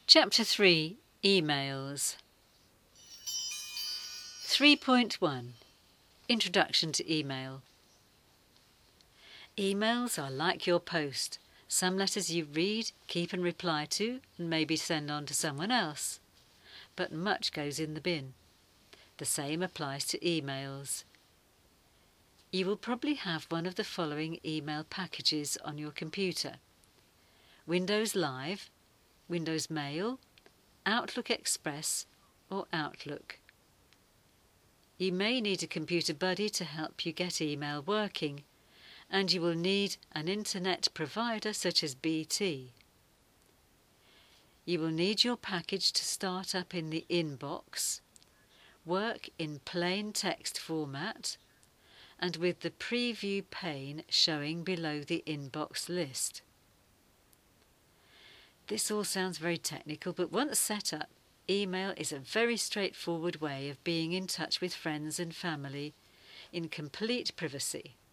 Chapter 3 Emails 3.1 Introduction to Email. Emails are like your post. Some letters you read, keep and reply to, and maybe send on to someone else. But much goes in the bin. The same applies to emails. You will probably have one of the following email packages on your computer: Windows Live, Windows Mail, Outlook Express or Outlook. You may need a computer buddy to help you get email working, and you will need an internet provider such as BT. You will need your package to start up in the inbox, work in plain text format, and with the preview pane showing below the inbox list. This all sounds very technical, but once set up, email is a very straightforward way of being in touch with friends and family in complete privacy.